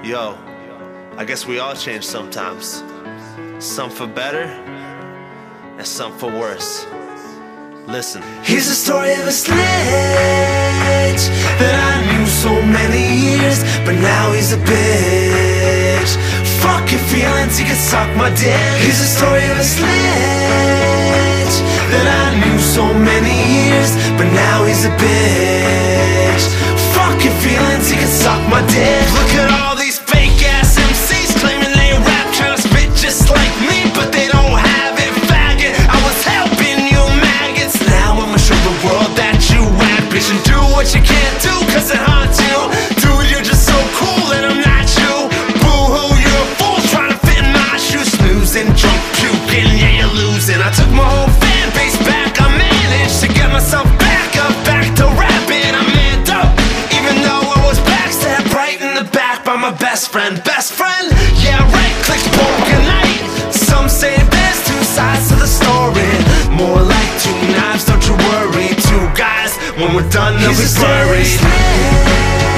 Yo, I guess we all change sometimes. Some for better, and some for worse. Listen. Here's the story of a sledge that I knew so many years, but now he's a bitch. Fuck your feelings, he can suck my dick. Here's the story of a sledge that I knew so many years, but now he's a bitch. Fuck your feelings, he can suck my dick. Look at all these fake ass MCs claiming they rap, trying to spit just like me, but they don't have it, faggot. I was helping you maggots, now I'ma show the world that you whack, bitch, and do what you can't do, cause it haunts you. Dude, you're just so cool and I'm not you. Boo-hoo, you're a fool trying to fit in my shoes. Snoozing, drunk, puking, yeah, you're losing. I took my whole fan base back, I managed to get myself back up, back to rapping. I manned up, even though I was backstabbed right in the back by my best friend. Best friend? Yeah, right, click, boom, good night. Some say there's two sides to the story, more like two knives, don't you worry. Two guys, when we're done, they'll be buried.